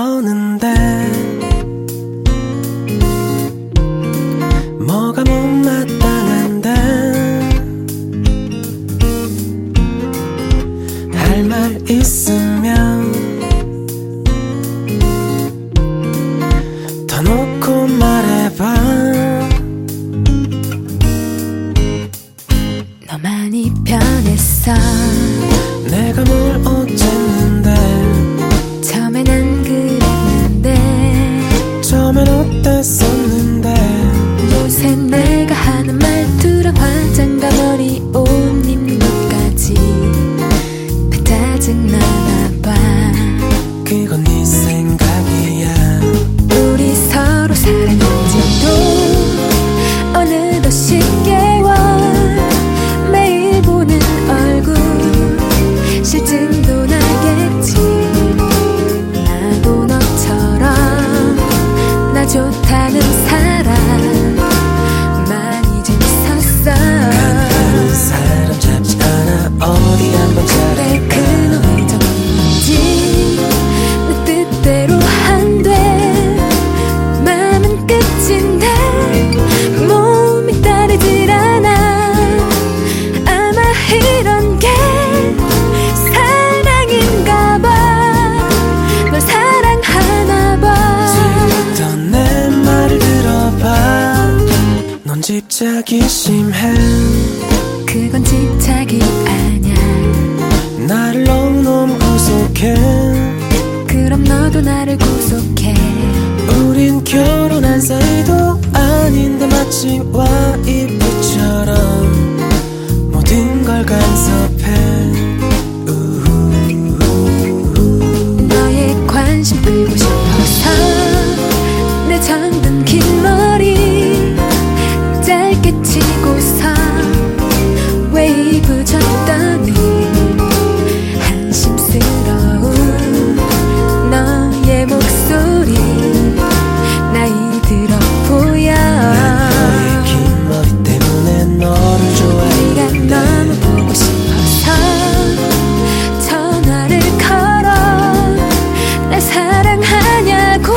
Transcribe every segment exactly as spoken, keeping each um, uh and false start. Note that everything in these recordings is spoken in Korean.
어는데 뭐가 못마땅한데 할 말 있으면 더 놓고 말해봐. 너 많이 변했어. 내가 뭘 어쨌는데 처음엔 안 그랬는데 처음엔 어땠었는데 요새 내가 하는 말투랑 화장과 머리 옷 입는 것까지 다 짜증나나봐. 그건 네 생각이야. 우리 서로 사랑한지도 어느덧 십 개월 매일 보는 얼굴 실증도 나겠지. 나도 너처럼 나 좋다는 사람 많이 좀 있었어. 다른 사람 잡지 않아 어디 한번 그래 그놈의 정인지 내 뜻대로 안 돼. 마음은 끝인데 몸이 따르질 않아. 아마 이런 게 사랑인가 봐. 널 사랑하나 봐. 지금부터 내 말을 들어봐. 넌 집착이 심해. 그건 집착이 아냐. 나를 너무너무 구속해. 그럼 너도 나를 구속해. 우린 결혼한 사이도 아닌데 마치 와이프처럼 모든 걸 간섭해. 우우우우. 너의 관심 끌고 싶어서 내 정든 긴 머리 짧게 치고서 웨이브 줬더니 한심스러운 너의 목소리 나이 들어 보여. 너의 긴 머리 때문에 너를 좋아해. 네가 너무 보고 싶어서 전화를 걸어 날 사랑하냐고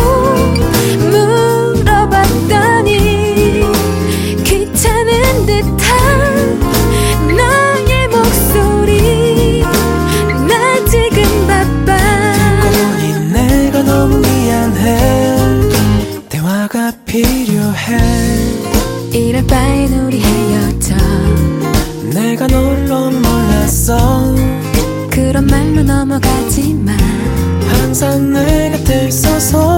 물어봤더니 귀찮은 듯한 너의 목소리 나 지금 바빠. 듣고 보니 내가 너무 미안해. 대화가 필요해. 이럴 바엔 우리 헤어져. 내가 널 너무 몰랐어. 그런 말로 넘어가지 마. 항상 내 곁에 있어서